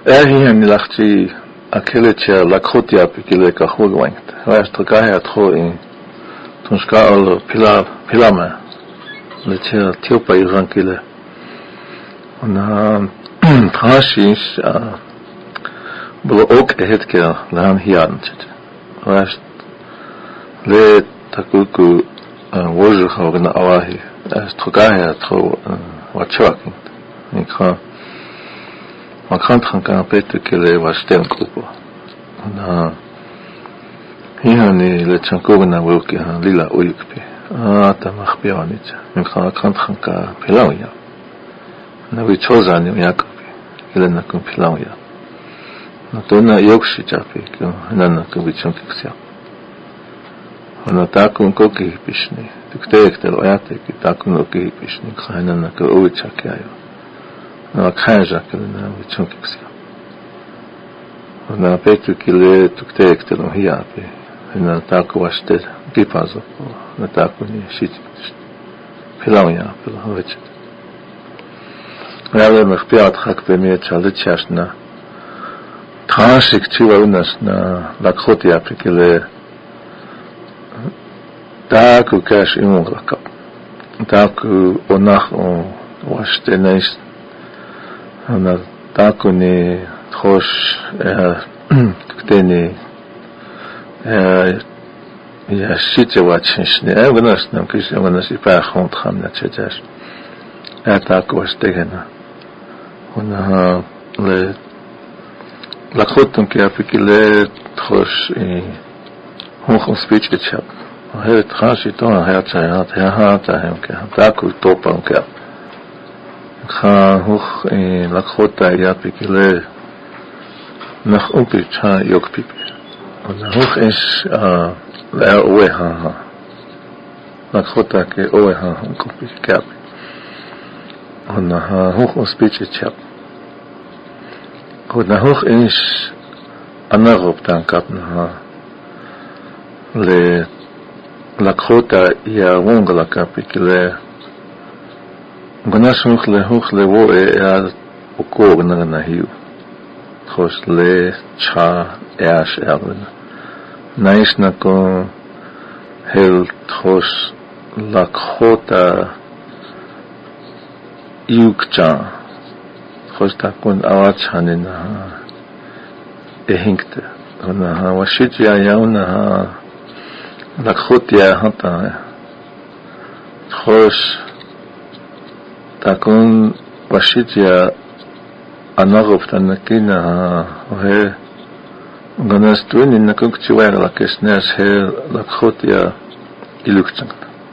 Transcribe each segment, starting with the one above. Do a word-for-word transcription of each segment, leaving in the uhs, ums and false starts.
Ähi ni lahti akelecha lakhotia pikile ka hogwangt. Waast trakaha tro in tunska al pila pilama. Lecha tiopa irankile. On trashis blo ook hetke lan hiant. Waast le takuku wozh khogna awahi. As trakaha tro watchwaking. Nikha man kann dran bitte kele was stellen gruppe na hier ni le chanko na woke lila uyukpi ah ta makhbianit min khan kan khanka pilawya na wi chozan yakobi ile na kun pilawya na to na yokshi chapi ko na na ko wi chonkiksia ona ta kun ko ki pishni tukte tel oyate ki ta kun ki pishni khana na ko o chakyayo na khanja kelna wi chonkiksia na petu kile tukte tel hiape na ta ko washte pipazo na ta ko ni shit pilawya pilawach Rada mkhpiat khak pe me chale chashna trashik chiwa unas na lakhoti apikile ta ku kash imongaka ta ku onach on washte neis na ta ku ni khosh kteni ya shite wachishni evnas nam kish evnas ipa khont khamna chejash ta ku washte gena ona le la khotum ki apikile trosh hoch speech gechap het khashi to het sayat ja hat hem ke ta ku topam ke kha hoch la khota ya apikile nach upi cha yok pipi ona hoch is la oe ha la khota ke oe ha ku pipi ona hoch speech gechap Goed, na hoog is anarop dan kapna le lakhota ya wongla kapikle ganas hoog le hoog le wo ya oko na na hiu khos le cha yash elna nais na ko hel khos lakhota yukcha Khosta kun awat hanina ehinkte ona washitya yauna lakhotia hata khos takun washitya anagoptan kina he ganas tuin na kukchiwa la kesnes he lakhotia ilukchang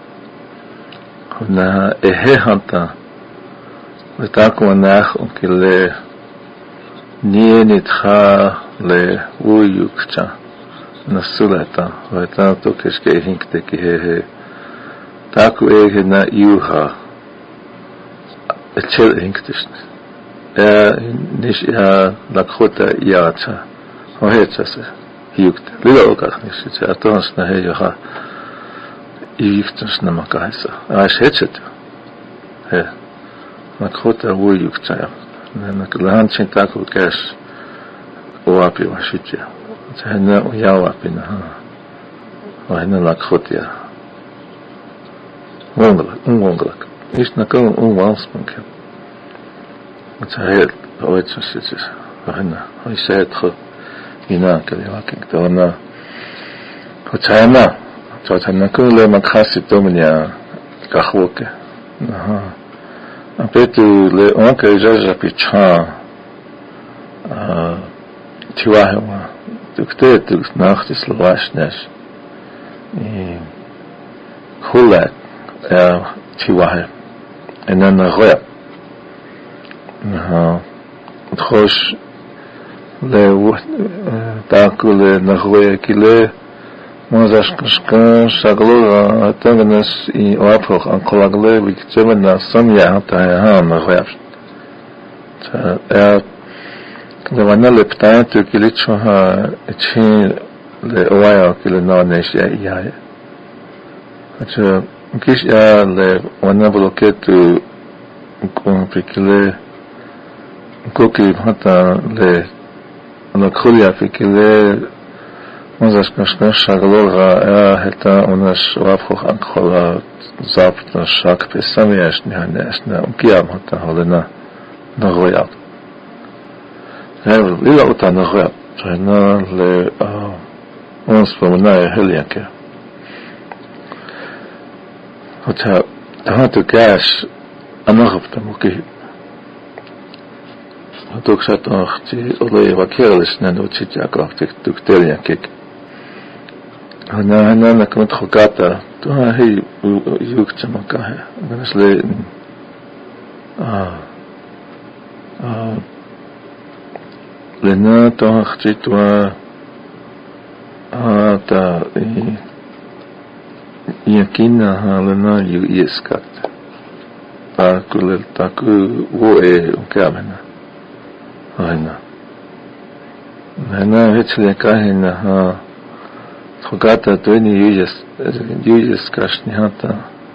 ona ehe hata Vetako nach onkile nie nitcha le uyukcha nasuleta veta to keske hinkte ki he taku ege na yuha echel hinktest er nis ja lakhota yacha ho hetsase hiukt lila okach nis ja tons na he yaha yifts na makaisa a shetset he Nakhota uyukcha na klan chinta ko kes oapi washitya tsana uyawa pina ha na lakhotia wongla wongla is na ko unwansmanke tsahel oetsis na I said kho ina kale waking tona tsana tsana ko le makhasi tomnya kahwoke ha Apetu le onke jaja picha tiwahewa tukte tuk nachtis lwashnes i hulat tiwahe en dan roya na khosh le takule na roya kile Mozas kashkan shaglo tanganas I oaphoch an kolagle viktemen na samya hata ha na khoyaf ta er le wana le pta to kilicho ha chi le oaya kile na nesia iaye acha kish ya le wana bloketu kon pikile Koki hata le na khulia fikile mazas kashna shaglorga ya heta unas wafkh ankhola zapta shak pesamiash nihanesna ukiam hata holena nagoya Hij wil ook aan de grap. Zijn le ons van mij heliake. Het had had de gas aan nog op de moeke. Het ook zat nog die ole wakeres na no chicha kracht tuk teliake. Ana ana na komt khokata. To hij juk chamaka hai. Ganasle ah ah Lena toachitwa ata yakina halena yu iskat takul taku wo e ukamena aina Lena hechle kahina ha khogata toini yuyes yuyes kashni hata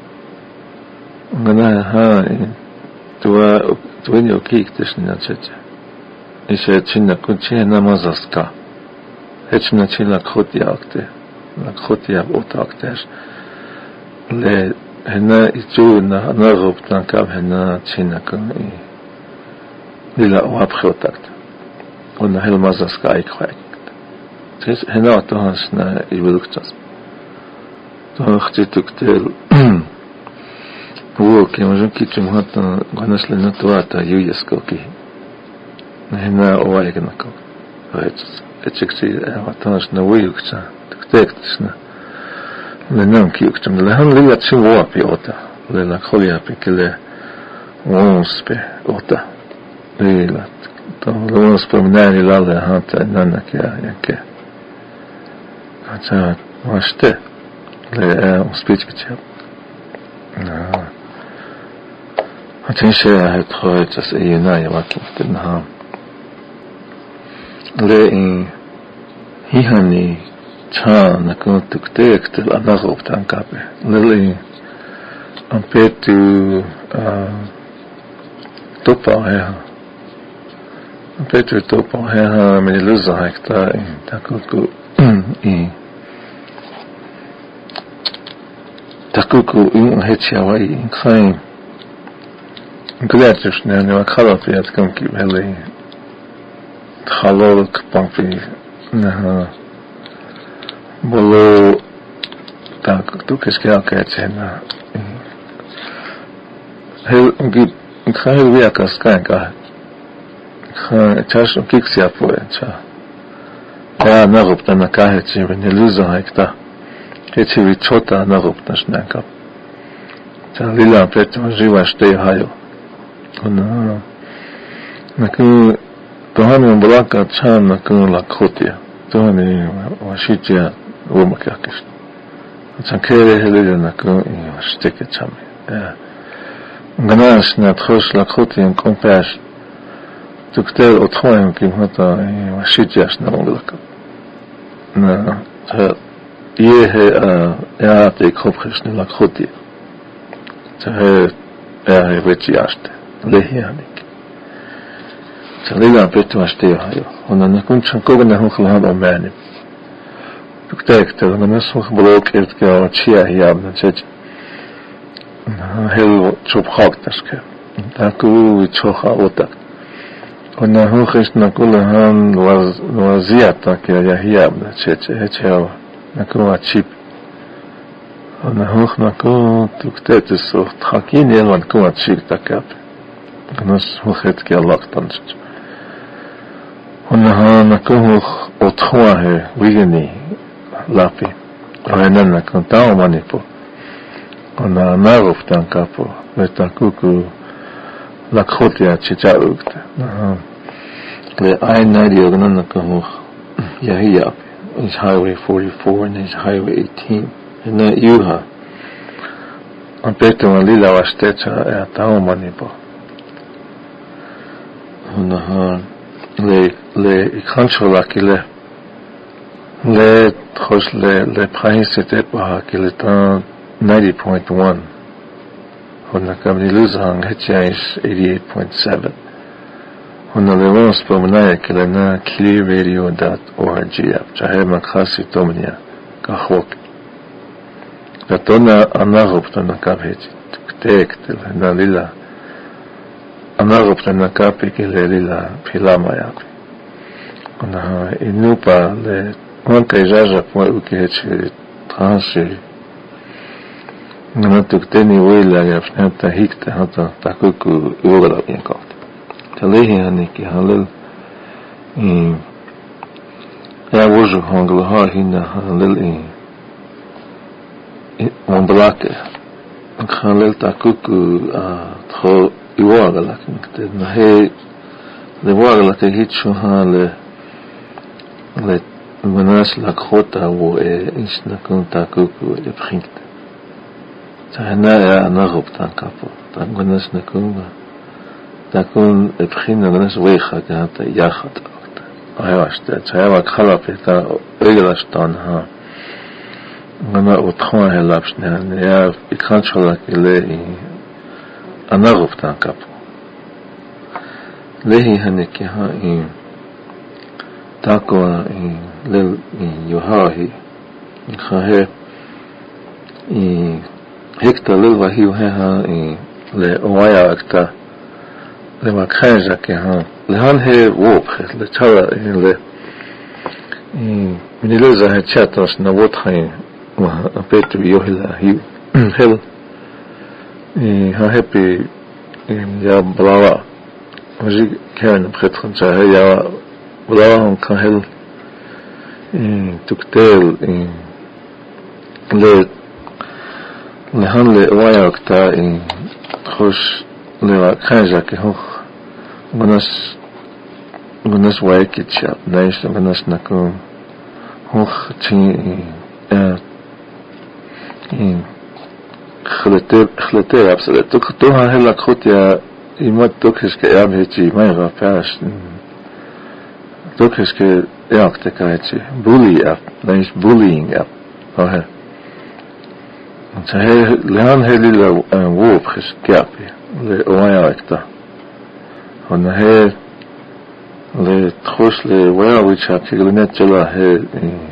ngana ha tuwa toini okik tishna cheche Ishe china kunche namazaska. Hechna chila khoti akte. La khoti ab otaktesh. Le hena ichu na narup tankab hena china kun i. Lila wapche otakt. Ona hel mazaska ikhoekt. Tis hena tohans na iwiluktas. Tohachti tuktel. Wo kemajon kichum hata ganasle natuata yuyeskoki. Hena oaigenako. Het etsiksi watans na wiyuksa. Tektektsna. Le nam kiyuktam. Le han lila tsinwapi ota. Le la kholiapi kile wonspe ota. Lila. To wonspe mnani lale hanta nana kia yanke. Hatsa washte. Le ospitskitja. Na. Hatin shea het khoetas eenai wakin ha. Le in hihani cha na kun tuktek tel anagop tankape le ampetu topa ha ampetu topa ha me luza hekta in takuku i takuku in hechawai in klein gledjes ne ne khalafi at kam ki hele Hallo kpampi na bolo tak tu kes kya kache na hel git khayl via kaskan ka kha chash kiksia poecha ya nagopta na kache veneluza hekta kechi vi chota nagopta shnaka cha lila preto jiva shtey hayo ona naku Tohani mblaka chan na kun la khotia. Tohani washitia umakakis. Chan kere hele na kun i washteke chame. Ganas na tkhos la khotia en compash. Tuktel othoem ki hata washitia na mblaka. Na ye he ya te khopkhis la khotia. Cha he ya vechiaste. Lehiani. Lila petu asteo hayo. Ona nakun chankoga na hukhlahad omani. Tuktek tel na nasukh blok etke chia hiyab na chech. Hel chop khak taske. Taku chokha otak. Ona hukhish nakula han waziata ke ya hiyab na chech hecha nakua chip. Ona hukh nakun tuktet so thakin elwan kuat chip takap. Nas hukhet ke laktan. Ona nakuh othoa he wigeni lapi. Ona nakantao manipo. Ona narof tankapo. Letakuku lakhotia chichaukte. Le I ninety ogana nakuh yahiya. Is Highway forty-four and is Highway eighteen. And that yuha. Ampeto lila wastecha e atao manipo. Ona le le controla qui le le troche le le prix c'était pas qu'il est en ninety point one on a comme les losang hitchis eighty-eight point seven هنا لما سبمنايا كلنا كلي راديو دات او ار جي اب جاهي مكاسي تومنيا كخوك لتونا أنا غبطنا كابيتي تكتيك تلنا ليلا أنا غبطنا كابي كلا ليلا بيلاما يابي أنا إنوبا ل وان كيجاجا ما وكيتش ترانشي أنا تكتني ويلا يفنان تهيكت حتى تاكوكو يوغلا بينكوت تليه هنيكي هلل يا وجه هنغلها هنا هلل إيه on blake khalel takuku tro iwagala kinte na he le wagala ke hitcho hale le menas la khota wo e isna kun takuku le bringt tsana ya nagob tankapo tangonas na kun takun e brinna menas we khata ya khata ayashta tsaya khala peta eglastan ha أنا أتخوان هلابشني يعني يا إكران شغلك إلي أنا غفتان كابو لهي هنكي ها إن تاكوا إن لل إن يوهاهي إن خاهي إن هكتا لل وهي وهيها إن لأوايا أكتا لما كانجا كي ها لهان هي ووبخت لتالا إن ل إن من إليزا هي تشاترس نووتخين وأبيت بيوهلا هيو هل ها هبي يا بلاوا وجي كان بخطخن شاهي يا بلاوا كان هل تكتيل ل لهان لوايا وقتا خوش لوا كانجا كي هوخ وناس وناس وايكي تشاب نايش وناس نكون هوخ تشي خلتي خلتي أبصر توك توها هلا خطيا يموت توكش كأيام هيجي ما يغا فاش توكش كأيام تكايتي بولي أب ليش بولينج أب هاه فهي لهان هي للا ووب خش كابي لوايا أكتا هنا هي لتخش لوايا ويشابي لنت جلا هي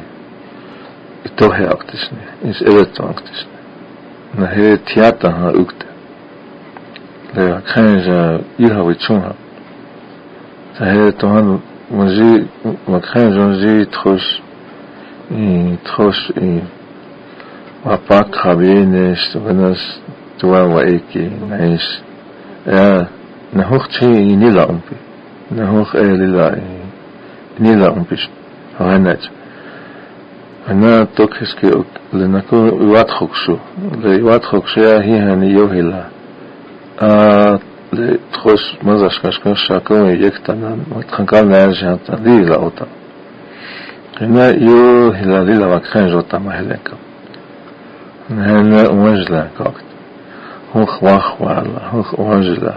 توهي أكتشني إنس إلتو أكتشني نهي تياتا ها أكتا لأ كانجا يلها ويتشونها فهي توهان مجي وكانجا مجي تخش تخش واباك خابينيش وناس توان وإيكي نعيش يا نهوخ تشي نيلا أمبي نهوخ إيه للا نيلا أمبيش هناج أنا توكس كي لنكون يوات خكشو ليوات خكشيا هي هني يوهلا آه لتخش مزاش كشكن شاكون يكتنا متخنقال نرجع تديلا أوتا هنا يوهلا ليلا وكان جوتا مهلكا هنا وانجلا كاكت هوخ واخ والا هوخ وانجلا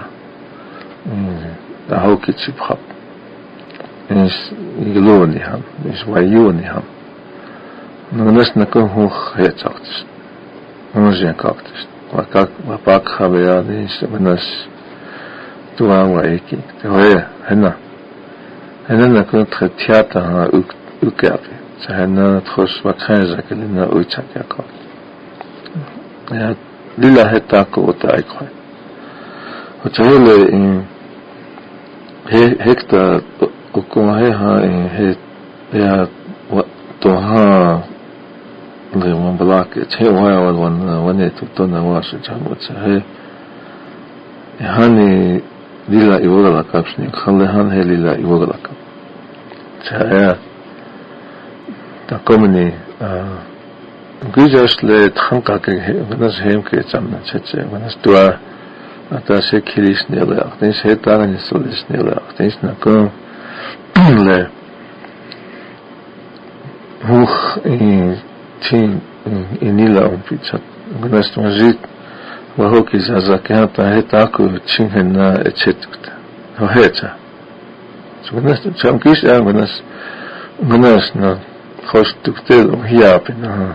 هوكي تشبخب إنس يلوني هم إنس ويوني هم نونس نكون هوخ هيتاكتش نونجين كاكتش وكاك وباك خبياني نونس توان وإيكي تهوية هنا هنا نكون تختياتا ها أكابي سهنا تخش وكانجا كلنا أويتشاك يكاك يا لله هتاكو وتايكوي وتهيلي إن هيكتا وكما هيها إن هي يا توها لمن بلاك تهي ويا ون ونيت تونا واش جاموت هي هاني لله يوغلا كابشني خلي هان هي لله يوغلا كاب تهي تقومني جيجاش لتخنقا كي وناس هيم كي تامنا تشتشي وناس دوا أتاشي كيليش نيلا أختيش هيتاغني سوليش نيلا أختيش نكون ل هوخ إن تين إنيلا أم بيتشات وناس مجيد وهو كي زازاكي هاتا هيتاكو تشين هنا اتشتكت هو هيتا وناس تشام كيش أم وناس وناس نا خوش تكتل وهيابي نها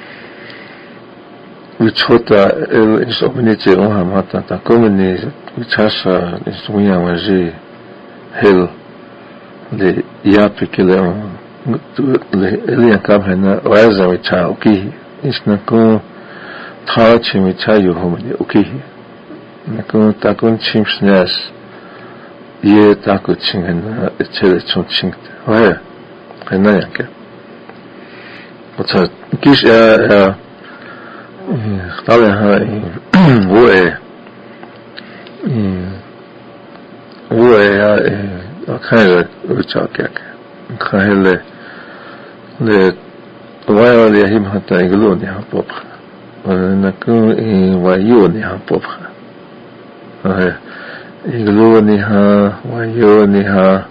ويتشوتا إنس أبنيتي أوها ماتا تاكومني ويتشاشا إنس ويا وجي hel le yapikile le elian kamhena waza wicha ukihi isna ko tha chimi chayu homle ukihi na ko takun chimsnas ye takut chingena echele chonching wa kana yanke wata kish ya khale ha wo e wo ya akhaye uchakek khayle le wa le him hata iglo ni ha pop na ko wa yo ni ha pop ha iglo ni ha wa yo ni ha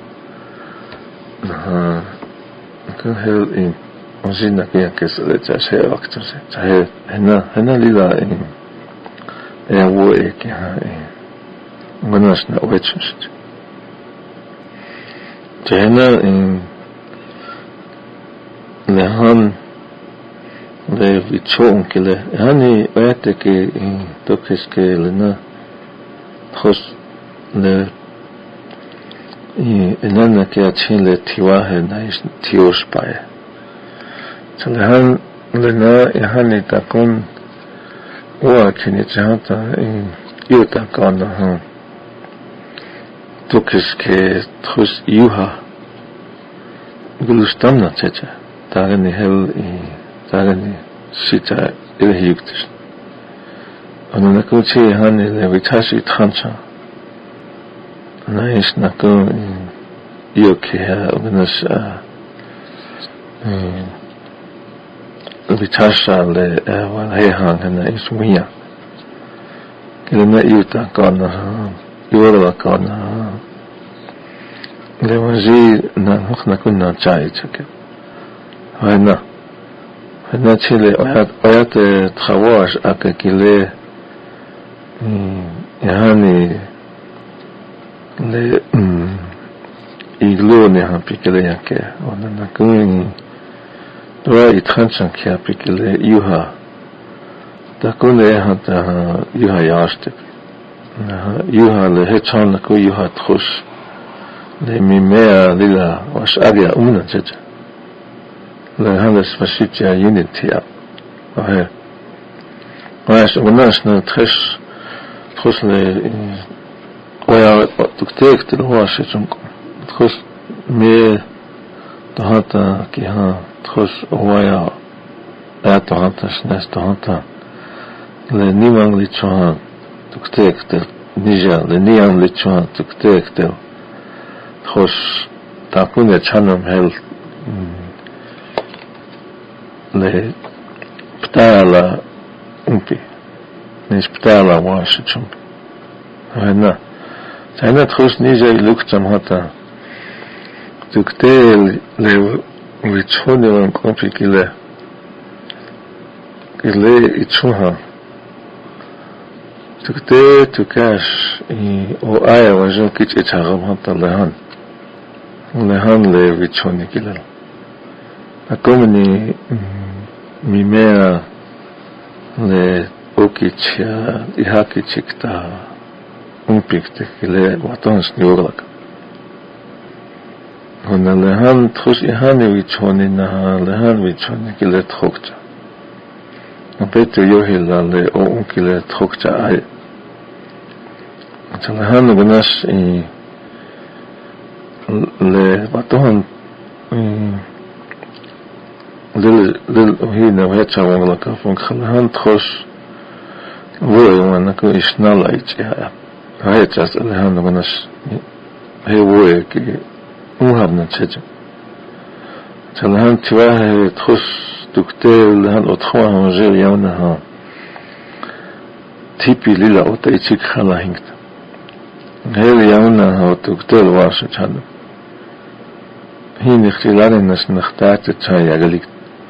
ha ko hel in ozina que que se le chasse actos chahe hena hena lila in e wo e que ha ngonas na wechus jena in lehan le vichon que le hani ete que in tokes que le na hos le i enana que achin le tiwa he na is tios pae lehan lena yahani takun wa kini chanta in yuta kana ha tukis ke trus yuha gulustamna checha tagni hel i tagni sita ilhiyuktis anuna kuchi yahani le vitashi thancha na is naku yuki ha unas vitasha le wala hehang hana ismiya kilena yuta kana yora kana le wazi na hokna kunna chai chake hana hana chile ayat ayat thawash akakile yani le iglo ne ha pikele yake ona na kun Dora itchanchan kia pikile yuha takune hata yuha yashtip yuha le hechan nako yuha tchush le mimea lila wash agya umna checha le halas vashitya unitia ahe wash unash na tchush tchush le oya tuktek til wash chunko tchush me tahata ki ha tchush oya ata hata shnes tahata le nimang lichwa tuktek til nija le niam lichwa tuktek til tchush takune chanam hel le ptala umpi nis ptala wash chump hana sana tchush nija lukcham hata tuktel le vichone wan kompi kile kile ichuha tukte tukash i o aya wajon kich ichagam hata lehan lehan le vichone kile akomni mimea le okichia ihakichikta umpikte kile watons niurlak hona lehan tchush ihani vichoni na lehan vichoni kile tchokcha apetu yohila le o un kile tchokcha ay cha lehan gunash i le batohan lil lil hina vecha wangla ka fun lehan tchush wo wana ko isnala ichya hay chas lehan gunash he wo ki uhabna checha chalahan tiwa tchus tukte lehan otkhwa hanje yawna ha tipi lila ota ichik khala hingt hel yawna ha tukte washa chana hin ikhtilane nas nakhtat chaya galik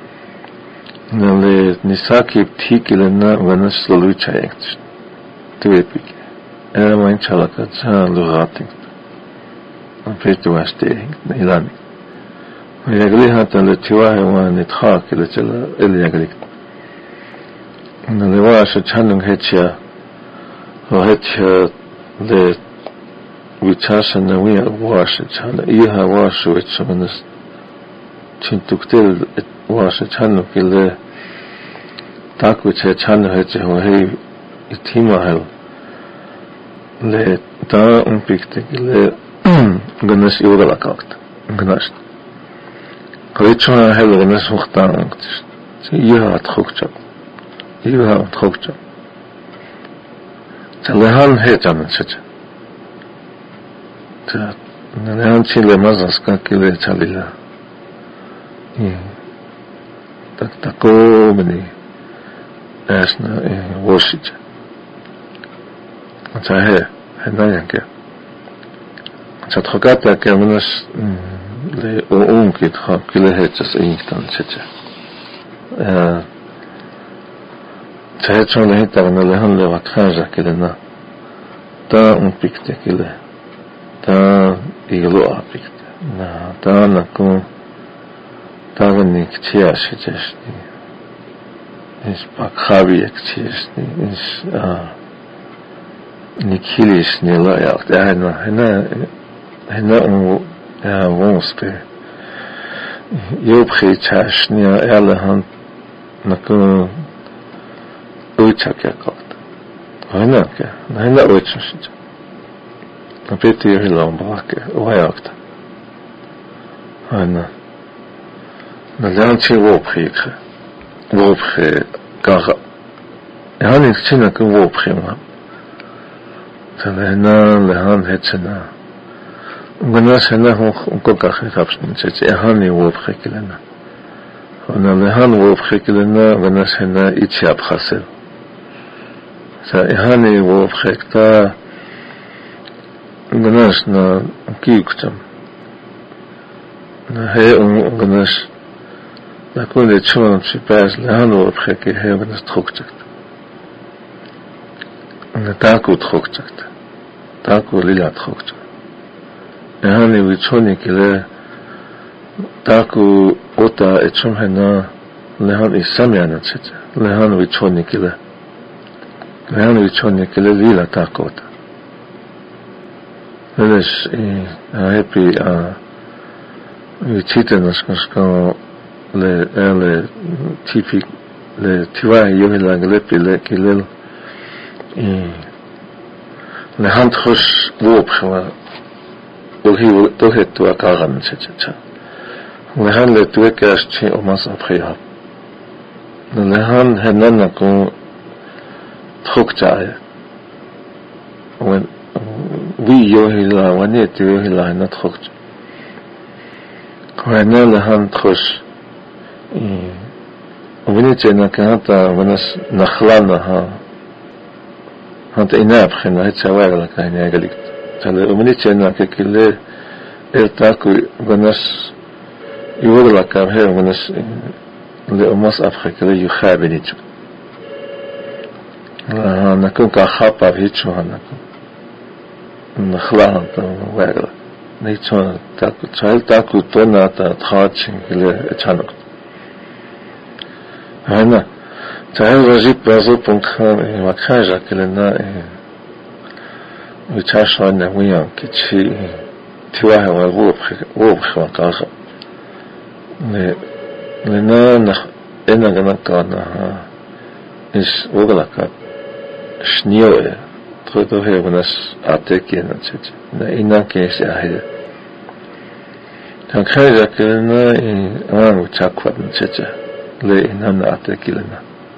nale nisaki tikilena vanas lulu chayekt tuepik era man chalaka cha lugating apetu waste ilani yagli hata le tiwa wa nitha kile chala el yagli nale washa chanung hecha ho hecha le ويتشاشنا ويا واشة شانا إيها واشة ويتشمنس تنتقتل واشة شانا كله تاكو تشانا هجه وهي يتيما هل ل تا أمبيكت كله غنش يوغلا كاكت غنش قريتشونا هل غنش مختار أنكتش إيها تخوكتشا إيها تخوكتشا تلهان هي جامن شجع 자, 내한 칠레 맞았을까 길에 잘리라. 예, 딱 딱고머니, 애스나 예, 워시자. 자, 해, 해나양게. 자, 더가다 깨면은 le 오온기 더 길에 해져서 인기단 체제. 에, 자, 해처럼 했다가는 레한레 와카자 길에나 다 움픽때 길에. تا ایگلو آبیکت نه تا نکن تا ونی کچی آشیجشنی ایش پاکخابی کچیشنی ایش نیکیلیشنی لایاقت اینا هنا هنا اون وونس به یوب خی چاشنی ایالهان نکن اویچا که کات هنا که هنا اویچمشید Peti yhillaan paake, vajakta. Aina. No läänsi vuophiikse. Vuophi kaha. Ja hän ei sinä kuin vuophimaa. Tällä nään lähän hetsänä. Onko näissä nähä on kokahti tapsin, että ja hän ei vuophiikilena. On lähän vuophiikilena, onko näissä nää itse abhasel. Ja hän ei vuophiiktaa Гнаш на киюктам. На хе он гнаш на коле чон чипас лану обхеке хе гнаш трокчакт. На таку трокчакт. Таку лиля трокчакт. Яхани вичони киле таку ота ечом хена лехан исамяна чет. Лехан вичони киле. Лехан вичони киле лила такота. Велеш и аепи а вичитенаш кашка ле еле типик ле тива йогила глепи ле килел и ле хантхош вопхва улхи тохет туа каган чечача ле хан ле туекаш чи омас апхиа ле хан хеннана ко тхокчае when we yohila wane tu yohila na trok kwana la han trosh e ونيت أنا كانت وناس نخلنا ها هانت إناب خنا هيت سوار لك هني أقولك تلا ونيت أنا ككل إرتاكو وناس يقول لك كم هي وناس لأمس أفريقيا اللي يخابني جو ها نكون كخابة بيتشو هنكون نخلنا تواجد نيتشون تاكو تشايل تاكو تونا تاتخاتشين كله أتشانك هنا تهل رجيب بازو بنكان وكاجا كلنا ويتشاشون ويان كتشي تواه ووب ووب خواقاخ لنا نخ إنا جنا كنا إيش وغلقات شنيوه تقولوا هي وناس أتكينا تجي إنا كيس أهيد كان كاجا كلنا أنا وتشاكوات تجي لإننا أتكلنا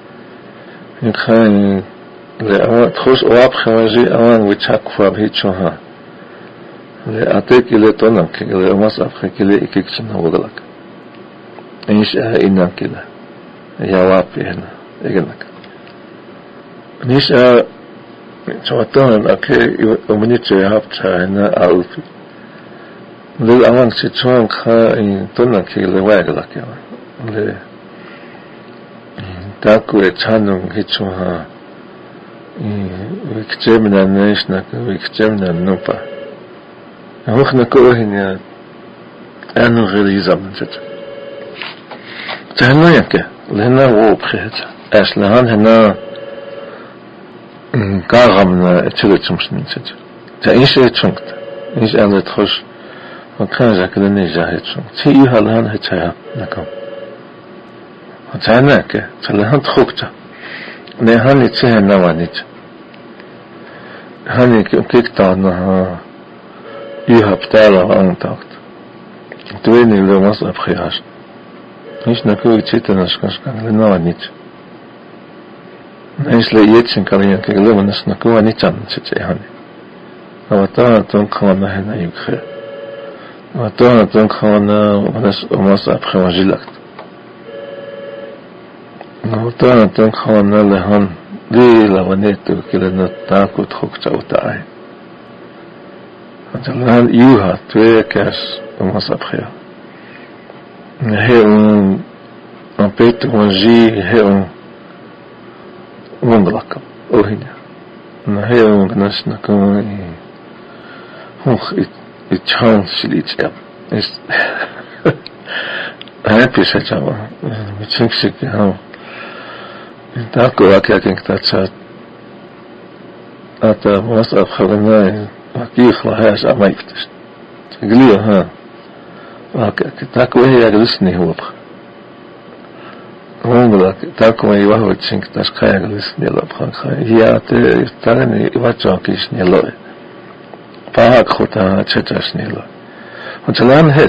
يخان لأوان تخص أواب خوازي أوان ويتشاكوا بهيتشوها لأتكلة تونك لأمس أفخكلة إكيكشنا وغلق إيش أه إنان كلا يوابي هنا إغنك نيش أه شواتان أكي أمنيتش يهابتها هنا أعوفي للأوان سيتشوان خا تونك لواغلق ل таку ечанун хичуха и викчемна нешна викчемна нупа ахна коохиня ану гризам чат тана яке лена вопхет аслахан хана кагамна чулчумшнин чат та ише чункт إيش أنا تخش وكان ذاك اللي جاهد شو تي هالهان هتشايا نكم هتشاناك تلهان تخوكتا نهاني تيه نوانيت هاني كيك تاعنا يهب تالا وانتاكت تويني لو مصر بخياش إيش نكوي تيتا نشكاش كان لنوانيت إيش ليتشن كاريان كيلو نس نكوي نيتان تيتي هاني وطانا تنقانا هنا يبخير وطانا تنقانا ونس ومصر بخيواجلكت وطانا تنقانا لهان لي لونيتو كلا نتاكو تخوكتا وتاعي لهان يوها تويا كاس ومصر بخير هي un un peto wanji he un wonderlak ohinya na he un gnas na ko hoch it it chance silit ja is happy sajava mit sinksik ha tako akyak tatsa ata was afkhana akikh lahas amayftes tgliyo ha tako je aglisni hop Ongolak tako je vaho čink taš kaj aglisni lop khay ja te tarani vachakis ni loy pa khota chachas ni loy ontalan het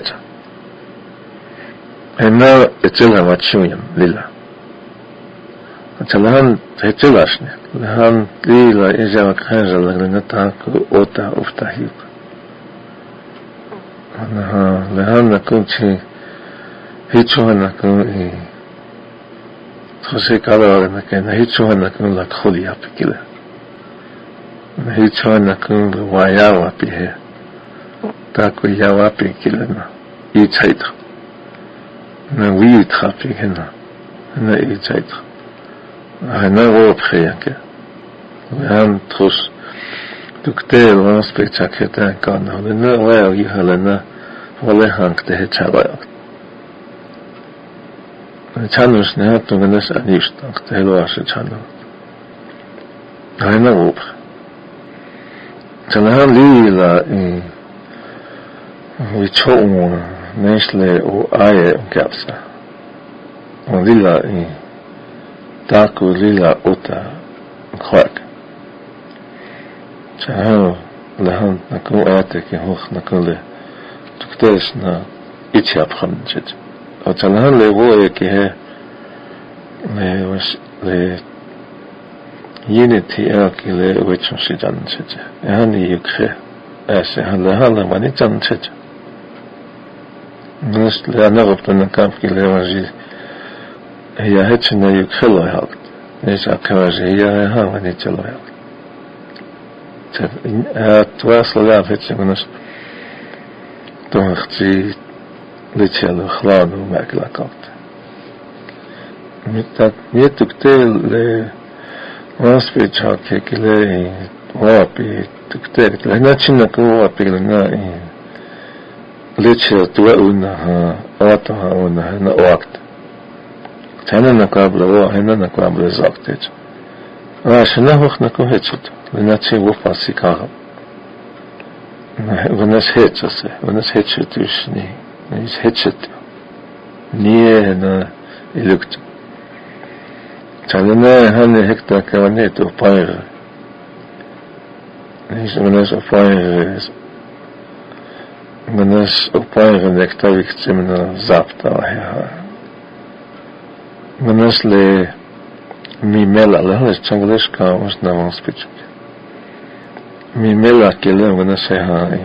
ena etela vachuyam lila ontalan hetelashni han lila eja khanja lagna tako ota uftahib أنا لهنا كنت هيتشو أنا كن تخشي كذا أنا كن هيتشو أنا كن لا تخلي أبي كله هيتشو أنا كن ويا وابي هي تاكو يا وابي كله نا يتشيد نا ويت خابي هنا نا يتشيد أنا واب خيانك لهنا تخش دكتور واس بيتشاكتا كان هذا ويا يهلنا ولا هانك ده تشالايا تشانوس نهات تونس انيشت تهلو اش تشانو هاينا وب تلهان لي لا ويتشو نشله او اي كابسا وليلا تاكو ليلا اوتا خواك شهر لهان نكون آتك يهوخ نكون له تكتشنا إتشاب خمجت أو تلهان لغوية كه لوش ل ينتي أكي لوجه شجان شج يعني يكخه أسه لهان لماني جان شج نس لأنا غبطنا كام كي لوجي هي هتشنا يكخله هاد نيش أكواجي هي ها ماني جلو هاد تواصل لا فيتش منش توختي لتشلو خلاد وماكلا كابت ميت ميت تكتل ل واسبي تشاكي كله وابي تكتل لهنا تشنا كوابي لنا لتشل تواؤنا أوتها ونا هنا وقت تانا نقابل وهنا نقابل زاكتج عشان نهوخ نكو هتشت لناتشي وفاسي كاغب وناس هتشت وناس هتشت وشني ناس هتشت نيه هنا إلوكت تعلنا هاني هكتا كوانيت وفايغ ناس وناس وفايغ وناس وفايغ نكتاويك تمنا زابطة وحيها وناس لي ميميلا لهذا تشانغليش كا وش نامون سبيتشك ميميلا كلا ونسيها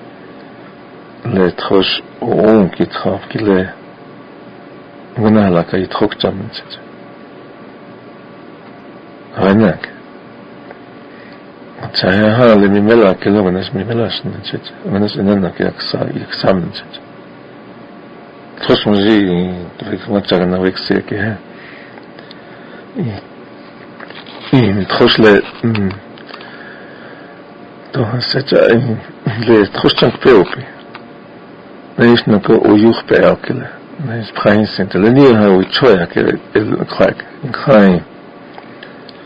لتخش وون كي تخاف كلا ونهلا كي يتخوك جامن سيت غناك تشاها لميميلا كلا ونس ميميلا شنن سيت ونس إننا كي يكسا يكسامن سيت تخش مجي تفيك ما تشاغنا ويكسي كي ها تخش ل تو هسه ل تخش تنك بيوبي ليش نكو ويوخ بأكل ليش بخاين سنت لني هاو يتشوي هكذا الخاك خاين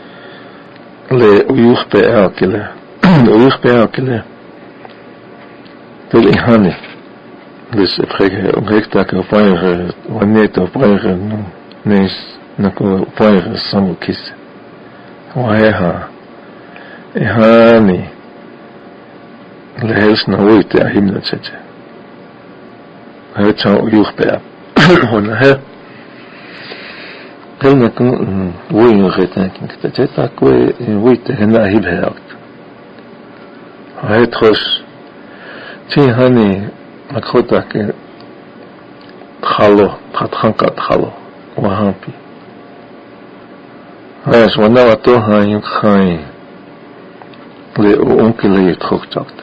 ل ويوخ بأكل ويوخ بأكل Tel ihani. Dus ik ga omheen dat ik vangen wanneer te vangen nees na ko vangen samu kis. Waha. Ihani. Lehels na ooit ahimna tje. Het zou juchtbaar. Hon he. Helna kun woon getanking. Dat het ook ooit hena hibheert. Het tros. Tien hani makota ke khalo khatkhankat khalo wahampi. Has wana to han khain. Le onkele trokchakt.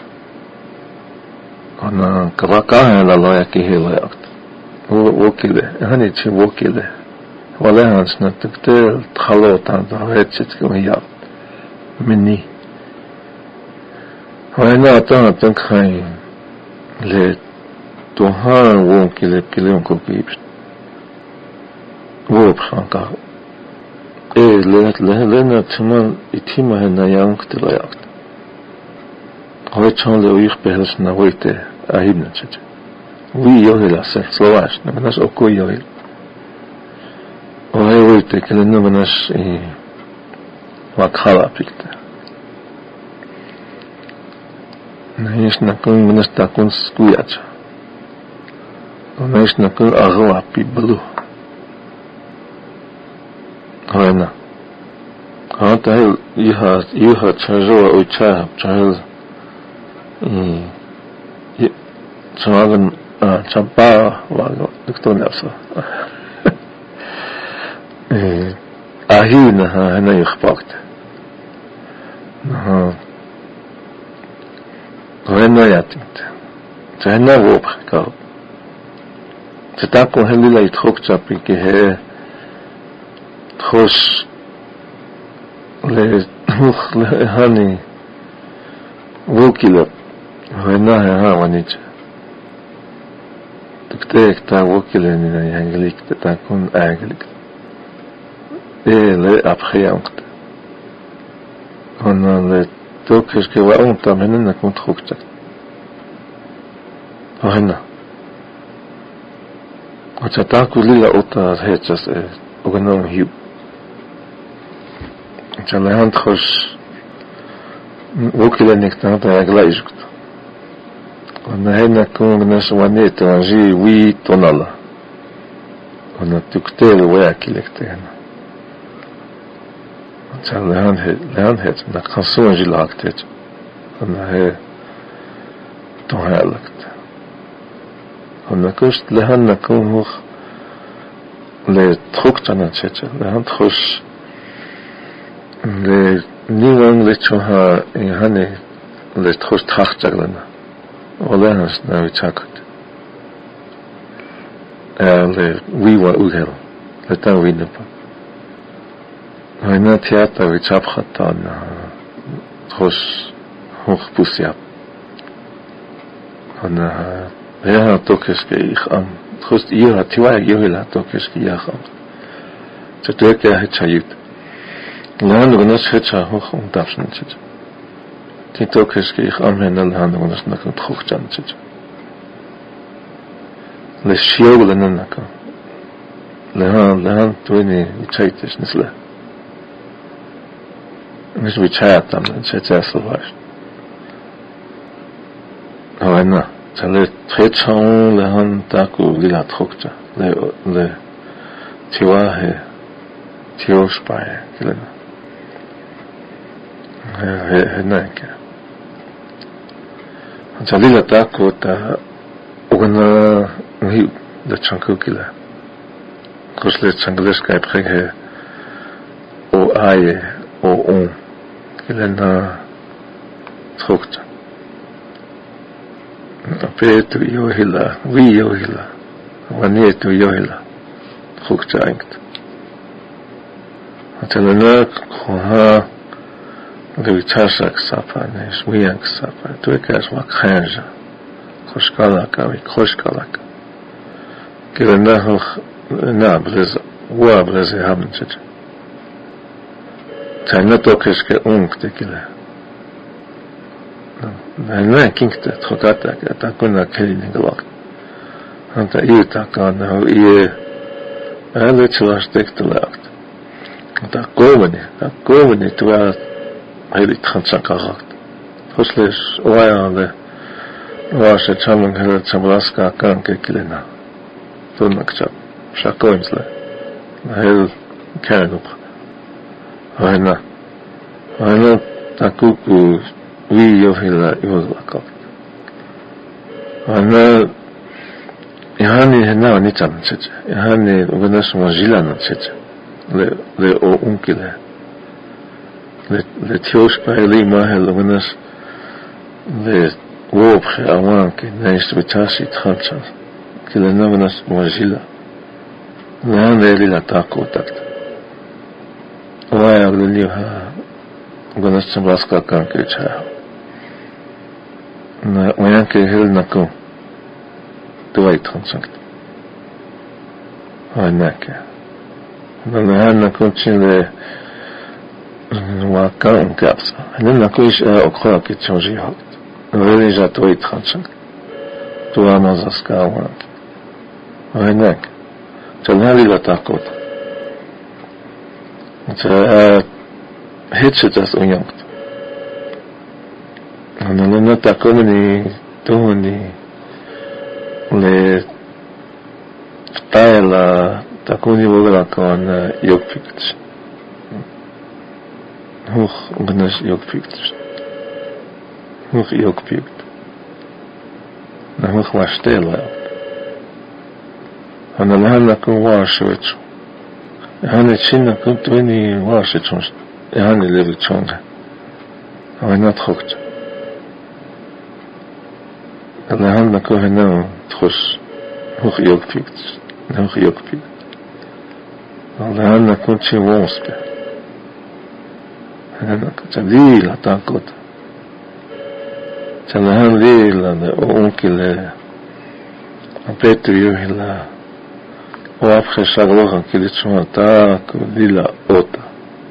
Ana kavaka la loya ke helakt. O okile, hani chi okile. Wala hans na tukte khalo tan da hetset ke ya. Minni. Wana ta tan khain. Le tohan won kile kile on kopip. Wo pranka. E le le le na tman itima na yankt la yakt. Hoe chan le uich behels na hoite ahibna tje. Wie johela se slovaš, na nas oko johel. Hoe hoite kile na nas i wakhala pikte. Nahish na kun nas ta kun skujača. Nahish na kun agwa pi blu. Hoe na. Hoe ta hel iha iha chajoa ucha chahel. И чамаган чампа ваго кто не все. Э ахина она их пакт. Ага. Вена ятит. Цена воп кал. Цитако хелила и трокча пике хе. Трош ле ух ле хани вокила. Война ha wanich. Tukte ta wokile ni na anglik ta kun anglik. E le apkhyankt. On le tokes ke wa on ta menen na kun trokta. Vojna. Ocha ta kulila ota hechas e oganon hiu. Chala han khos wokile nekta ta aglaizkt. Ona hena kung nas waneta anji wi tonala. Ona tuktel wa kilektena. Ontsa lehan het lehan het na kanson ji laktet. Ona he tohalakt. Ona kust lehan na kung hoch le truktana tsetja. Lehan trus le nilang le choha in hane le trus trachtjaglana. Wala nas na vichakut. Le wiwa ugel. Le ta winapa. Haina theata vichapkhata na khos hoch pusiap. Ana ya tokes ke ich am. Khos ira tiwa yohela tokes ke yacham. Tsutek ya hechayut. Lan gnas hecha hoch und dafsn tsit. Tokes ke ich am henal han und das nak trokchan tsit. Le shiogla nanaka. Le han le han twini chaites nisla. Nis vi chayatam tsetsa slovash. Haina, tale trechon le han taku vila trokcha. Le le tiwa he tiospae kilena. He he he nanka. Jalila taku ta ogana hi da chanku kila. Kosle changles kai prege o aye o on kilena trokcha. Apetu yohila, vi yohila, wanetu yohila, trokcha aingt. Atelena koha Gvichashak sapa, ne shmiyank sapa, tuekas wakhanja, khoshkalaka, khoshkalaka. Kilena hoch na blez, wa blez haben tsit. Tayna tokeske ung tekile. نحن كنت تخطأت تكون كلين غلط أنت إيه تكانه إيه أنا تلاش تكتلاقت تقومني تقومني توا هيلي تخنشك غلط خصلش ويا له واش تشامن هذا تشاملاسكا كان كلنا تونك شاب شاكويمز له هيل كانوا هنا هنا تكوكو ويو هلا يوزلكا هنا يعني هنا نيتان تشج يعني وغناش مجيلانا تشج ل ل او أنكله ل لتيوش بايلي ما هل وغناش ل ووبخ أوانك نايش بتاشي تخلص كلا نغناش مجيلا لان ليلي لا تاكو تكت ويا غليها وغناش تباسكا كان كيتشا na ojanke helnako tuvaitonsakt ojanke na nahanako chile wakan kapsa helnako ish okra ke changi hakt veli ja tuvaitonsakt tuama zaska ojanke ojanke chalhali la takot cha hitchetas ojanke أنا لما تكونني توني ل تايلا تكوني وغلا كان يوكفيكتش هوخ غناش يوكفيكتش هوخ يوكفيكت نهوخ واشتيلا أنا لهلا كون واشويتش يعني تشينا كنت ويني واشيتشونش يعني اللي بتشونها وأنا تخوكت أنا هم نكوه نو تخش هوخ يوكفيكت هوخ يوكفيكت أنا هم نكون شيء واسبة أنا نكون تديل أتاكوت أنا هم ديل أنا أونكل أبيتو يوهلا وأبخي شغلوها كده شو تاكو ديلا أوتا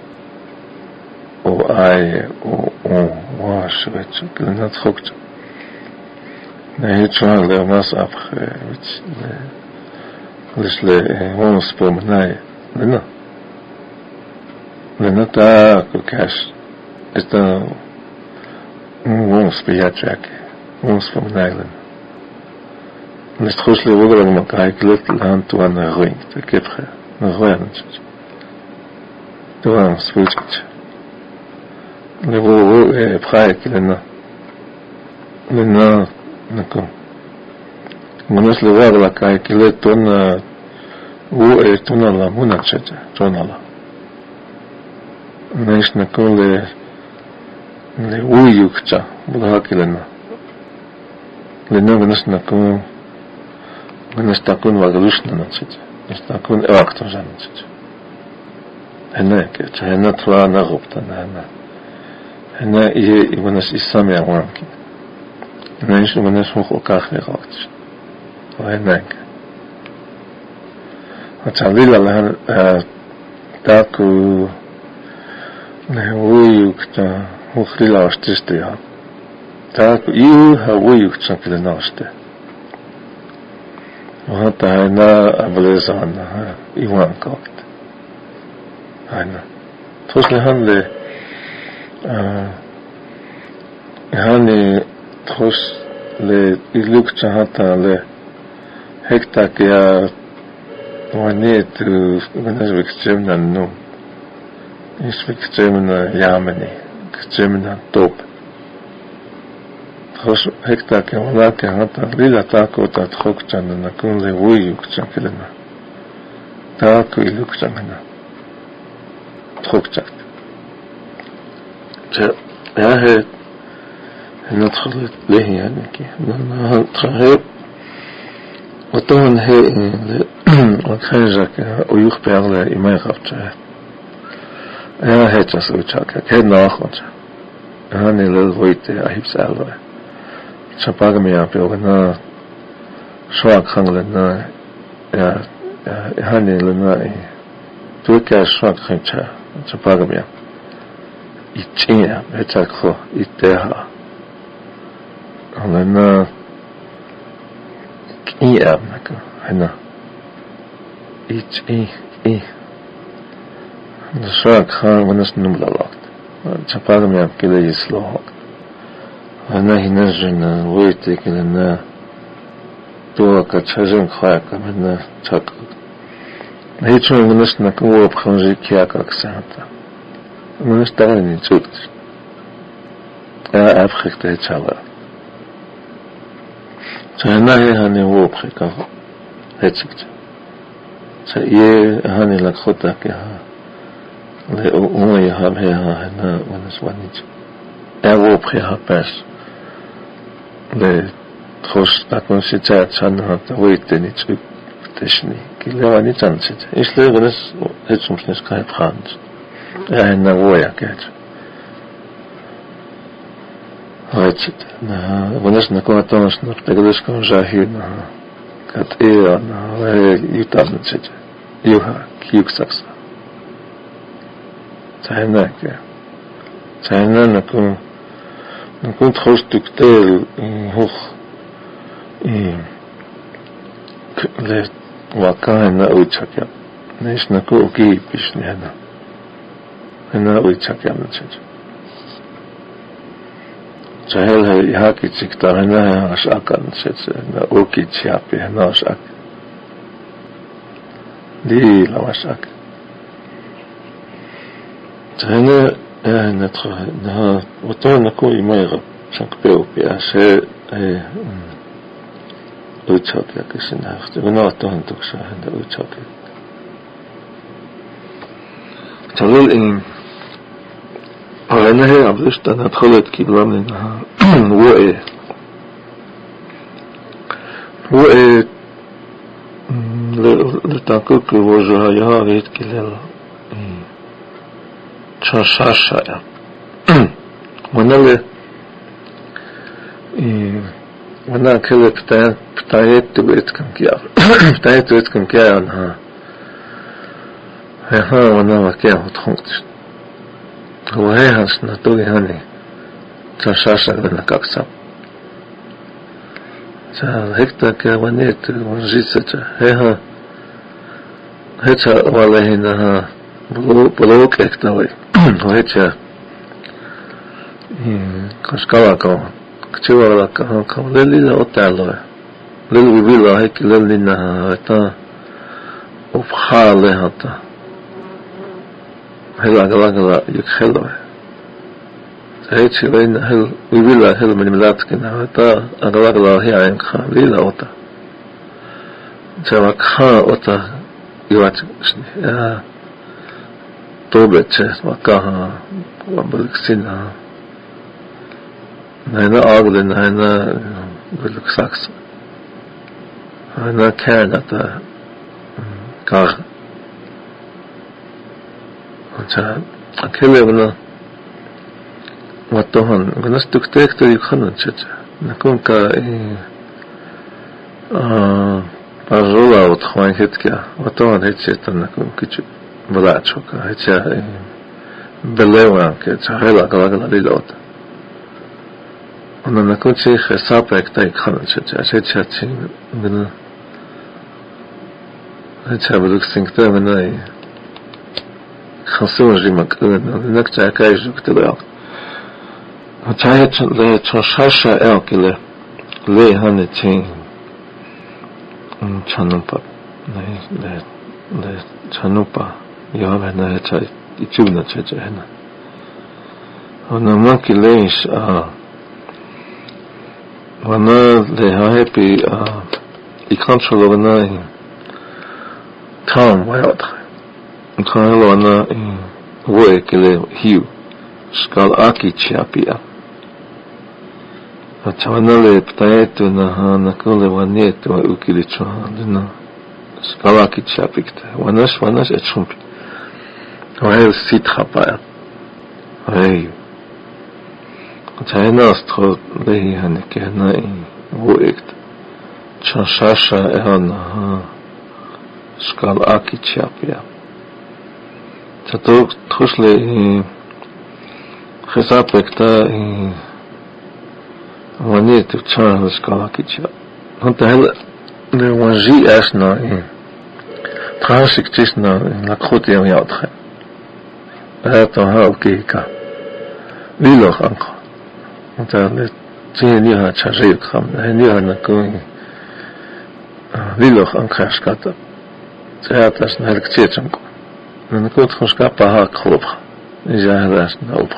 أو آي أو أو واش ويتشو كده نتخوكتو نهيت شوان لو ماس أبخ ويتش ليش لي ونص بومناي لنا لنا تاكو كاش إستا ونص بياتشاك ونص بومناي لنا ليش تخش لي وقرا المكاي كلت لهان توانا غوين تكيبخ نغوين نتش توان سبوتش لي وو بخايك لنا لنا نكو مناس لوار لكاي كله تونا وو تونا لا مونا تشتا تونا لا نيش نكو ل ل ويوكتا بلا كلنا لنا مناس نكو مناس تكون وغلوشنا نتشتا نستكون اكتر جان نتشتا هنا كده هنا تلا نغبطنا هنا هنا إيه مناس إسامي وانكي نعيش وناس مخ وكاخ نغاطش وهناك وتعليل الله تاكو نهويوك تا وخري لاشتشتها تاكو إيو هويوك تشاكل ناشته وحتى هنا أبليزانا إيوان كاكت هنا توصل هن لي هاني تخش لإلوك چاہتا لے هكتا كيا وانيت وناس بكتشمنا النوم إيش بكتشمنا يامني بكتشمنا توب تخش هكتا كيا ولاك هاتا ليلا تاكو تاتخوك چانا نكون لي ويوك چاكلنا تاكو إلوك چانا تخوك چاكت يا هيت ندخل له يعني كي ندخل وطبعا هي وكان ويخبر على إيمان غبتها أنا هي تسوي شاكا كهد ناخذ أنا للويت أحب سأله شباك ميا بيوغنا شواك خان لنا يا هاني لنا توكا شواك خنشا شباك ميا إتشيا بتاكو إتها هنا إيه أبنك هنا إيش إيه إيه نشاك خان ونس نملا وقت شباب يام كده يسلوه هنا هنا جن ويتك لنا تو كتشجن خاك هنا شاك هيك شو ونس نكوا بخنجي كياك أكسانتا ونس تغني تشوت أبخك تهتشالا هنا هي هني هو بخك هتشكت سأيه هني لك خطك يا له أمي يهاب هيها هنا ونس ونيج أبو بخيها بس له خوش تكون شجاع شنها تويتني تشوف تشني كل واني تنسيت إيش له ونس هتشوف نس كاي بخانج هنا ويا كات هاتشت نه ونس نكون تونس نقدرش كون جاهل نه كات إيه نه يتابع شجاع يوها كيوك سكسا تعيناك تعينا نكون نكون تخش تكتير هوخ ل وكان أويتشك نيش نكون أكيد بيش نهنا هنا أويتشك يا منشج سهل هاي هاكي تكتر هنا أشاك نشج هنا أوكي تشيابي هنا أشاك دي لو أشاك هنا ندخل هنا وطن نكوي ما يغب شنك بيو بيعشاء أوتشاك يا كسين هاخت هنا طن تكشا هنا أوتشاك تقول إن هنا هي عبدش أنا دخلت كيلان إنها هو إيه هو إيه لتنكوك وجهها يها غيت كيلان شاشة ونالي وانا كده بتاعت بتاعت تبعتكم كيا بتاعت تبعتكم كيا عنها ها وانا وكيا وتخونتش هو هي هنش نتولي هني شاشة لنا كاكسا هكتا كيا ونيت ونجيسة هيها هيتا والله هنا بلوك اكتوي وهيك كشكالاكو كتشورالاكو كم للي لا أتعلو للي بيلا هيك للي نها تا وبخالي هتا هلا غلا غلا يكخلو هيك لين هل بيلا هل من ملاتك نها تا غلا غلا هي عين خالي لا أتا جوا خا أتا يواتش يا طوبت وكاها وبالكسينها هنا أغلن هنا بالكساكس هنا كانت كاغ وجا أكلمنا وطهن ونستك تكتر يخنن شجع نكون كا آه برجولا وتخوان هتكا وطهن هتشيت نكون كتشو بلاد شوكا هيك بلوان كده هلا قلا قلا ليلوت أنا نكون شيء خسابك تاي خلنا شيء شيء شيء شيء من هيك بدك سنكتة من أي خمسون جيمك إنك تعكايش كتير وتعيش لا تشاشة أو كله ليه هنتين شنوبا لا لا لا شنوبا يوم هنا هتاي يجونا تجاه هنا هنا ما كليش آه وانا لها هبي آه يكنترول وانا كام وياضح كان وانا هو كله هيو سكال أكيد شابيا فتوانا لبتاعتو نها نقول وانيتو وكيلي تشوهان سكال أكيد شابيكتا واناش واناش اتشومبي وهي السيد خبايا وهي وتعينا استخد ليه هنكي هنا وقت تشاشاشا اهانا سكال أكيد شابيا تتوق تخش لي خسابك تا wanneer tu chance ska kitja want hele de wanji is na transik tis na la khote en yaat kha ata ha kika wilo anka want le tien ni ha charge kham ni ha na ko wilo anka skata tsaatas na lektsetsam ko na ko tkhska pa ha khop ja das na op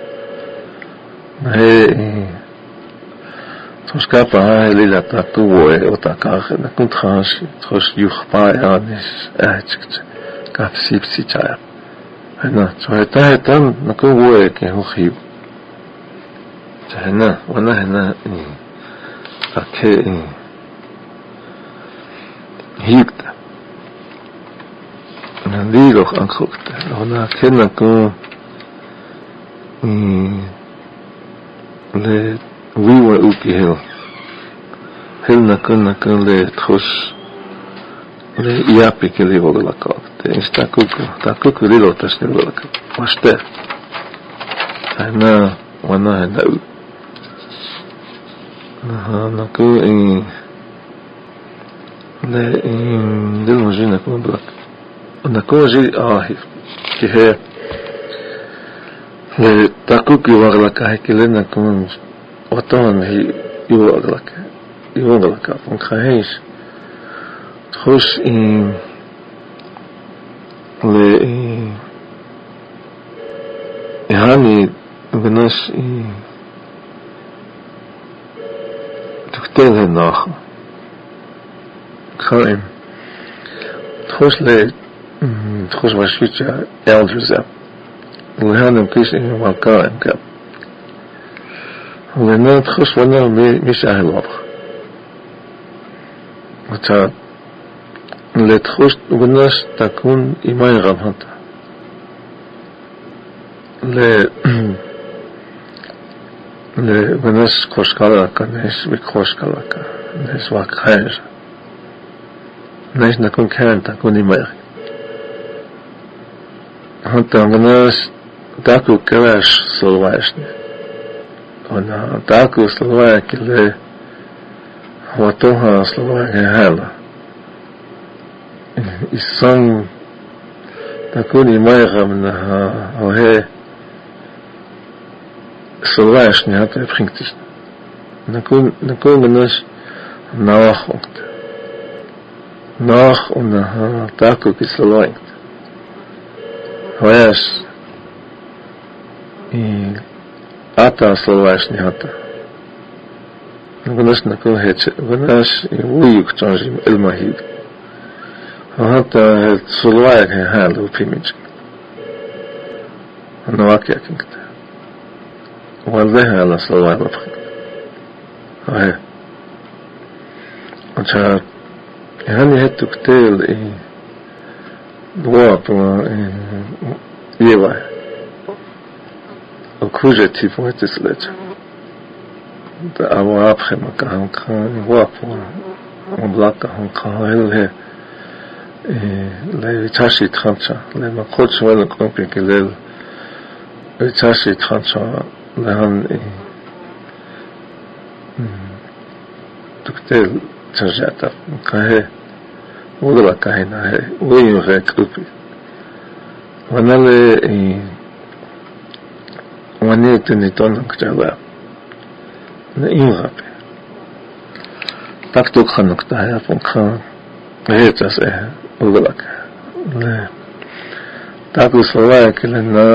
Hey, tos kapa hele dat tu woe otakach na kunt khans tos yuch pa anis achkt kap sip sitaya ana tsoeta tan na ku woe ke ho khib tahna wana hna akhe hikta na digo ankhukt ona kenna ku le wiwa uki hel hel na kun na kun le tros le iapi ke le vola ka te sta kuku ta kuku le lota ste vola ka waste ana wana na u na na ku in le in de longe na ku blak na ku ji ah ki he le takuki wagla ka ke na kun otan hi iwagla ka iwagla ka von khaïs tros in le yani benas tuktel nach khaim tros le tros washicha elders وهذا كيس إنه مكان كاب ولنا تخص ولا مش أهل وضع وتا اللي تخص والناس تكون إيمان غمهتا ل ل والناس خوشكالك ناس بخوشكالك ناس واقعية ناس نكون كان تكون إيمان هنتا والناس Taku kelaš slovašne. Ona taku slovaki le watoha slovaki hala. I sam taku ni majram na ohe slovašne hata je pringtišne. Nakon nakon ganas nawach okt. Nawach ona taku ki slovaki. Hojas и ата словашни ата. Гнаш на кон хеч, гнаш и уюк чонжим элмахид. Ата словак е халу пимич. Новак якинкт. Валдеха на словак бапхи. Ай. Ача яни хету ктел и дуапа и ева. Kuje tipo este slecha. Da awa apre maka hanka wapo on blaka hanka hele le tashi trancha le makot wala kompi kelel le tashi trancha le han tuktel tarjata kahe udla kahina he uyu he kupi wanale wanneer toen ik dan ook zei na ingape tak ook gaan ook daar van gaan het as eh oglak le tak slovak le na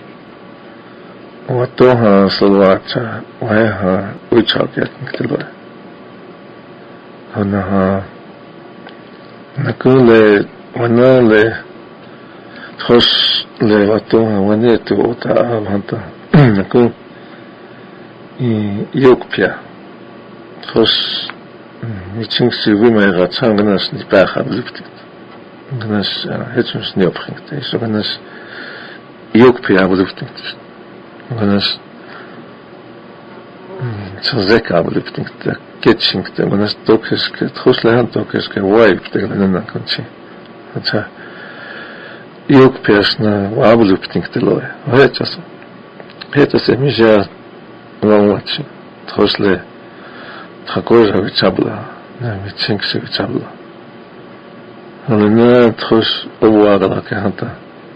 watoha slovacha waha uchak jak ktelo ona ha na kule wanale tros le watoha wanneer tu ota avanta Nakon Jokpia. Tros ničing si vime racan gnas ni pacha bliftit. Gnas hetsums ni opringt. So gnas Jokpia bliftit. Gnas Zazeka bliftit. Ketching. Gnas tokeske. Tros lehan tokeske. Wipe. Teglenan konči. Hatsa Jokpia sna wabliftit loje. Hetsa so. Это се мижа ломачи. Тросле تخكوجها بتشابلا نعم تشنكش بتشابلا لنا تخش أبواغلا كهانتا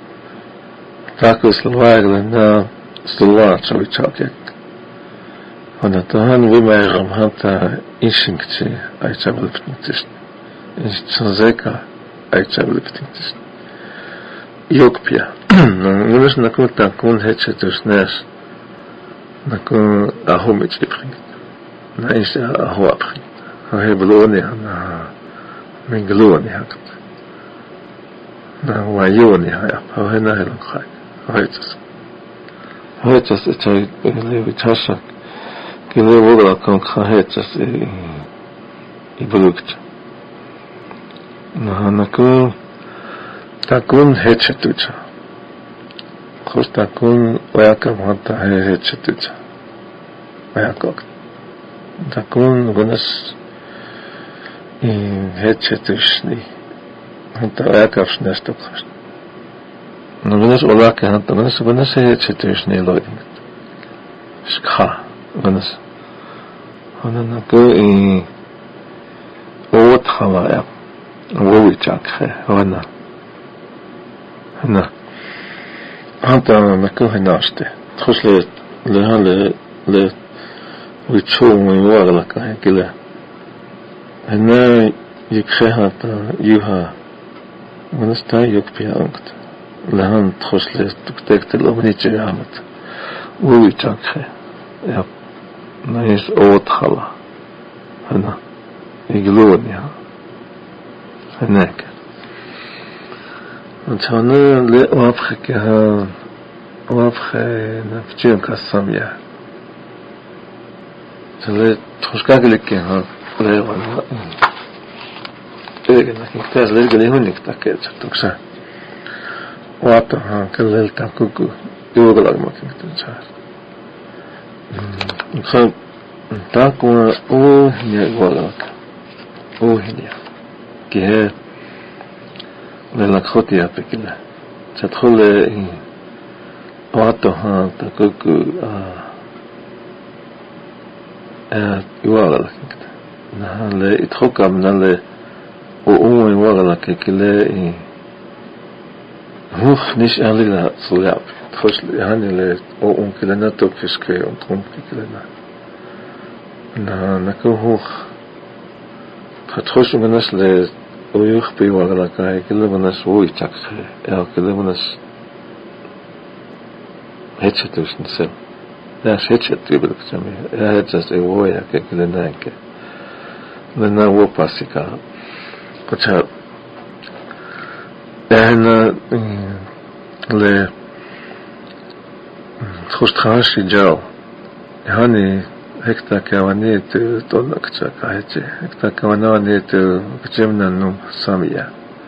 تاكوس الواغ لنا سلوات شو بتشابك هنا تهان بما يغم هانتا إنشنكتي أي تشابل بتنتشت إنش تنزيكا أي تشابل بتنتشت يوكبيا نمش نكون تكون هتشتوش ناس نكون أهو متشبخين نعيش أهو أبخين هاي بلوني أنا من قلوني هكذا نا وعيوني هاي هاي هاي ناهي لنخاي هاي تس هاي تس اتشاي اللي بيتشاشك كلي وغلا كون هاي تس يبلوكت نا نكون تكون هتشتوشا خوش تكون وياكم حتى هي هتشتوشا وياكم تكون غنس هتشتوشني حتى وياكم شنشتوكش غنس ولاك حتى غنس غنس هتشتوشني لوين شكا غنس هنا نكو اوت خلايا ووي تشاك هنا هنا حتى نكو هناشته تخش لي لهلا ل ويتشو من وغلك هاي كله هنا يكخيها تا يوها ونستا يكبيا انكت لهان تخش لي تكتكت الأغنية جامت ووي تاكخي يب نايس اوت خلا هنا يقلوني هناك أنا لا وافخك ها وافخ نفتيهم كالسامية تلا تخشكاك لك ها لا ولا إيه لكن كتاز لقى لي هونك تكيد تكسر واتو ها كل تاكوكو يوغل ما كنت تشار خب تاكو أو هني وغلك أو هني كه للخوتي أبكيله تدخل واتوها تكوكو آه يوالك كده نهال يتخوك من ال وأمي يوالك كله هو نيش على لا صلاب تخش يعني ل وأم كله نتوك فيسكي وتقوم كله نا نكو هو تخش من الناس ل ويخبي وغلا كاي كله بناس وي تاكخي يا كله بناس هتشتوش نسم لا هتشت يبلك سمي يا هتشت ويا كله ناك لنا هو باسيكا كتا انا ل خوش خاش جاو يعني هكذا كوانيت تونك تشاكايتي هكذا كوانيت كجمنا نوم سامية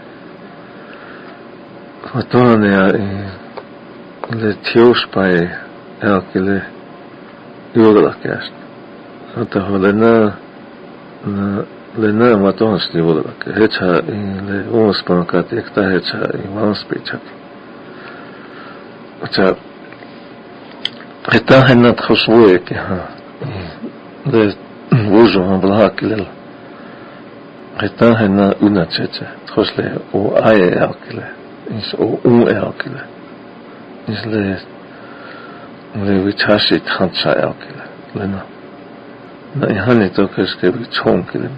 وطانا لتيوش باي الكل يوغلك ياشن حتى هو لنا لنا ما تونس يوغلك هيتها لأمس بانكات يكتا هيتها وانس بيتشاك وتا هتا هنا تخصويك ها ل وجوه بالهاك لل هتا هنا أنا تشتا تخص له أو آية أكله إنس أو أم أكله إنس ل ل ويتشاشي تخنشا أكله لنا نهاني توكس كبي تون كله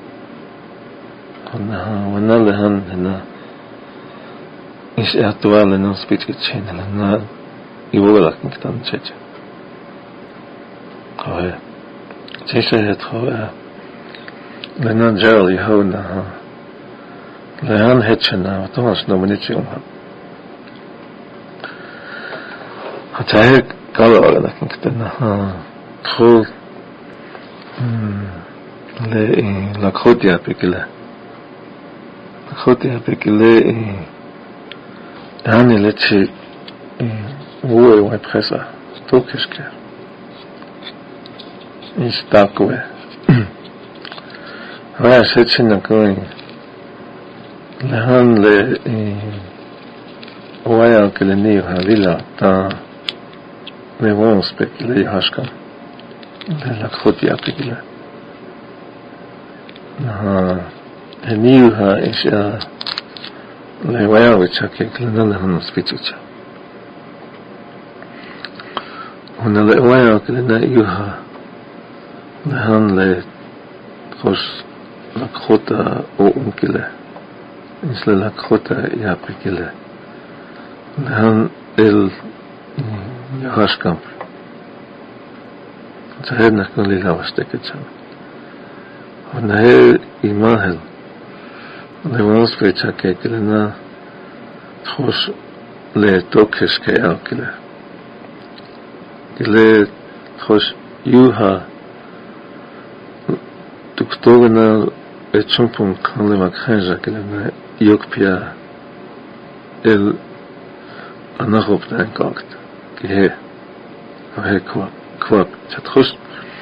هنا هنا لهن هنا إنس أتوال لنا سبيتش كتشين لنا يقولك مكتان تشتا قوي تيسا يتخوى لنا جال يهونا لهان هتشنا وطمس نومنيتي يومها حتى هيك قالوا لنا كنتنا خول لكخوتيا بكلا لكخوتيا بكلا يعني لتشي هو ويبخسا توكشكا يستاكوه هاي سيتشنا كوين لهان ل ويا كلني هذيلا تا لوانس بكلي هاشكا لك خوتي أبكيلا ها هنيوها إيش لهوايا وشاكي كلنا لهم سبيتشا هنا لهوايا كلنا إيوها لهن لخش لكخوتا أو أمكله إيش لكخوتا يابي كله لهن ال يهاش كامب تهينا كن ليها واشتكتشا هنا هي إيمانهل لونس بيتشا كيكلنا تخش لتوكش كيال كله كله تخش يوها تكتورنا اتشمبون كان لما كخنجا كلنا يوكبيا ال أناغوب دانكاكت كيه وهي كواب كواب تخش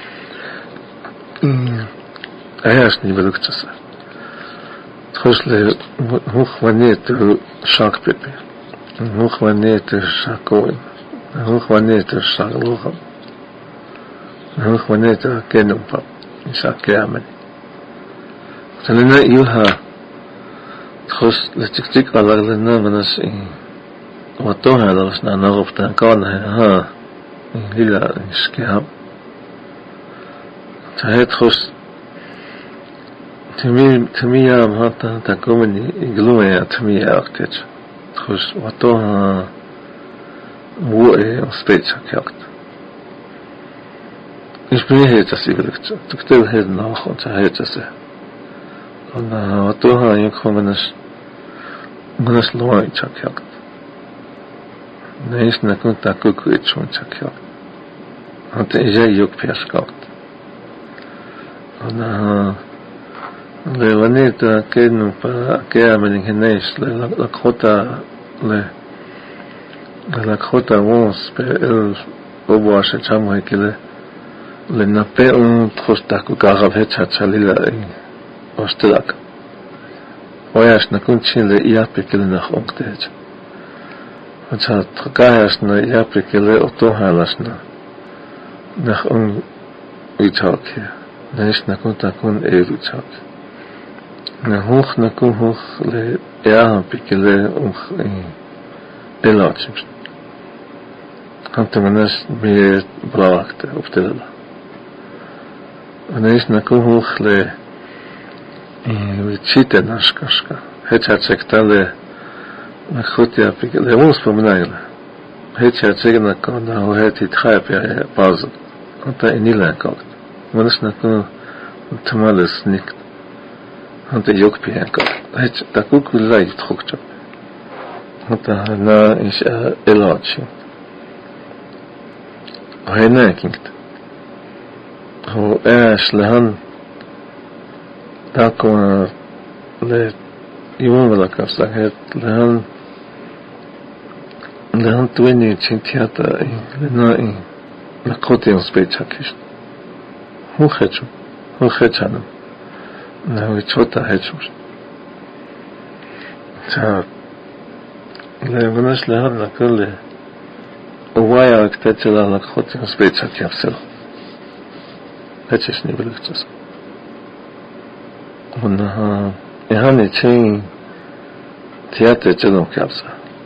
أياش نيبلوك تسا تخش ل هوخ ونيت شاك بيبي هوخ ونيت شاكوين هوخ ونيت شاكلوخم هوخ ونيت كينوم باب شاك يامن تلنا يوها تخش لتكتيك على لنا مناس وطوها لغسنا نغفتان كونها ها ليلا نشكيها تهي تخش تمي تمية مهاتا تقومني يقلومي تمية أكتج تخش وطوها ووئي وسبيتشا كيكت إيش بني هي تسيقلك تكتب هيد ناخو تهي تسي وطوها يكو منش منش لوائي تشاكيكت نايش نكون تاكوكو اتشون تشاكيكت أنت إجاي يوك بيشكاكت أنا لونيت كأنه كأ من هناش للخطة ل للخطة وونس بال أبواش تجمع كله لنبأ تخش تاكو كعرب هتشات شليلا واشتراك وياش نكون شيء لإيابي كله نخونك تهج وشات تقايش نإيابي كله أطوها لشنا نخون ويتشاكي نايش نكون تكون إيرو تشاكي نهوخ نكون هوخ لإياها بكله أخ إلاتشمش أنت مناش ميت براكت وبتدلا ونايش نكون هوخ ل وتشيتا ناشكاشكا هيك هتشكتال نخوتيا بكله مو سبمنايلا هيك هتشكنا كنا هو هيك يتخايب يا بازل أنت إنيلا كاكت مناش نكون تمالس نيكت أنت يوك بيانكا هيك تكوك لا يتخوكتشا أنت هنا إيش إلاتشي وهنا كنت هو إيش لهن تاكونا ل يوم ولا كفسك هيك لهن لهن تويني تشنتياتا لنا إيه نقطي نسبيت شاكيش هو خدشو هو خدشانم نهو يتشوتا هدشوش تا لا بناش لهذا كله ووايا اكتاتلا لك خطي نسبيت شاكي أفسر هدششني بالكتس ونها إهاني تشين تياتي جلوم كابسا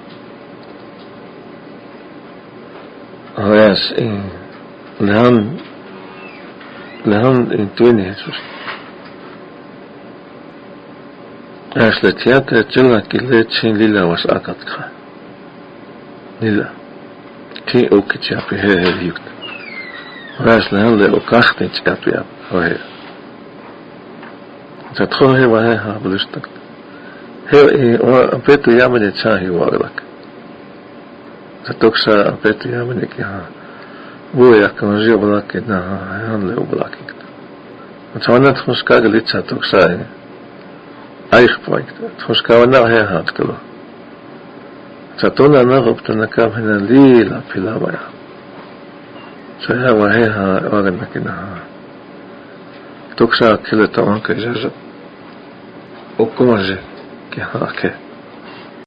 هواياش إيه لهن لهن انتويني هدشوش أصل تياتر جل كله تشين ليلا واش أكتخا ليلا تي أوكتشا في هذا اليوم أصل هلا أوكخت تشابيا هاي تدخل هي وهي ها بلشتك هي بيتو يعمل تشاهي وارلك تتوكشا بيتو يعمل كيها ويا كمان جيب لك إنها هلا وبلاك وتوانا تخش كاغلي تشاتوكشا أيخ بوينت تخش كوانا هي هات كله تطلع نغب تنكام هنا ليلا بلا ويا شيء وهي ها أغنى كنها تكشا كله طبعا كجاجة وكمجة كها كه